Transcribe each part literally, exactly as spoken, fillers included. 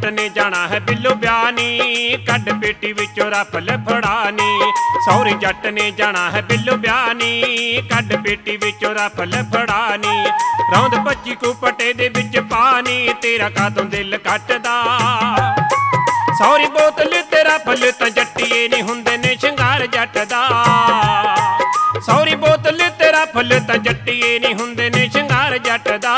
ने जाना है बिल्लो ब्यानी, कड पेटी विचों रफल फड़ानी। सौरी जट ने जाना है बिल्लो ब्यानी, कड पेटी विचों रफल फड़ानी। रौंद पच्ची को पटे दे विच पानी, तेरा कातों दिल कटदा। सौरी बोतल तेरा फल तां जट्टीए नहीं हुंदे ने शंगार जट दा। सौरी बोतल तेरा फल तां जट्टीए नहीं हुंदे ने शंगार जट दा।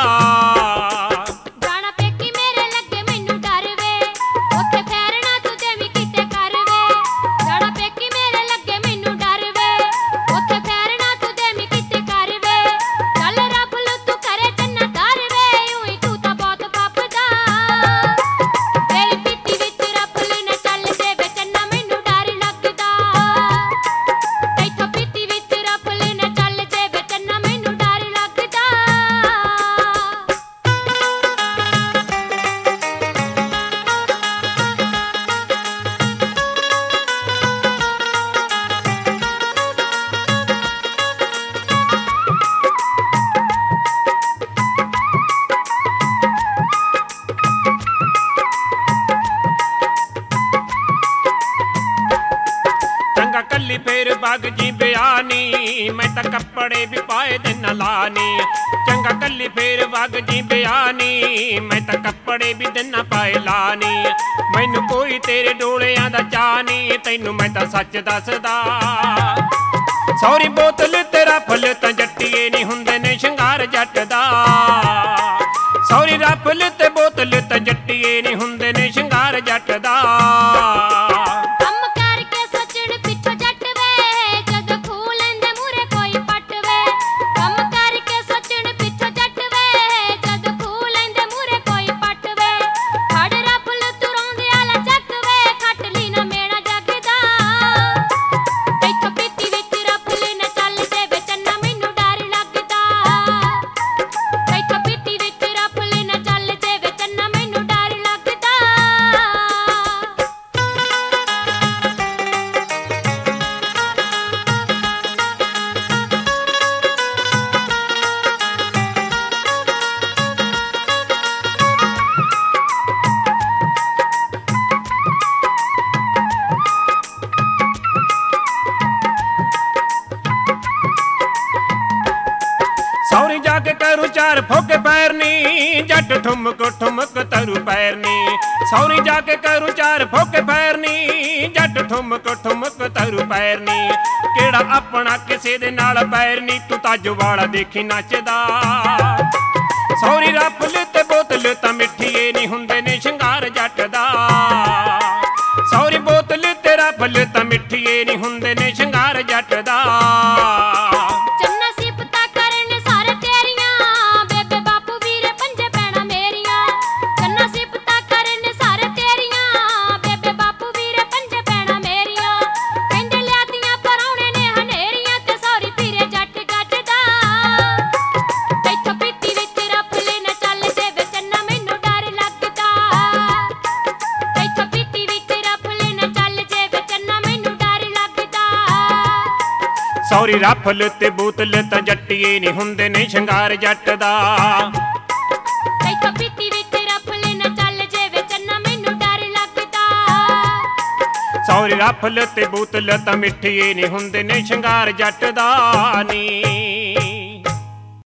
कल्ली फेर बाग जी बयानी, मैं तां कपड़े भी पाए दे न लानी। चंगा कल्ली फेर बाग जी बयानी, मैं तां कपड़े भी दिन पाए लानी। मैनू कोई तेरे डोलियां दा चानी, तैनू मैं तां सच दसदा। सौरी बोतल तेरा फल तां जट्टीए नहीं हुंदे ने शंगार जट दा। सौरी रफल ते बोतल तां जट्टीए नहीं हुंदे ने शंगार जट दा। सौरी जाके करूं चार फोके पैरनी, जट ठुमक ठुमक तरू पैरनी। सौरी जाके करूं चार फोके पैरनी, जट ठुमक ठुमक तरू पैरनी। केड़ा अपना किसे दे नाल पैरनी, तू ताज वाला देखी नचदा। सौरी रफल ते बोतल तां मिठीए नहीं हुंदे ने शंगार जट दा। सौरी बोतल ते रफल तां मिठीए नहीं हुंदे ने शंगार जट दा। सौरी रफल ते बोतल तां जट्टीए नहीं हुंदे ने शंगार जट दा। सौरी रफल ते बोतल तां मिठीए नहीं हुंदे ने शंगार जट दा नी।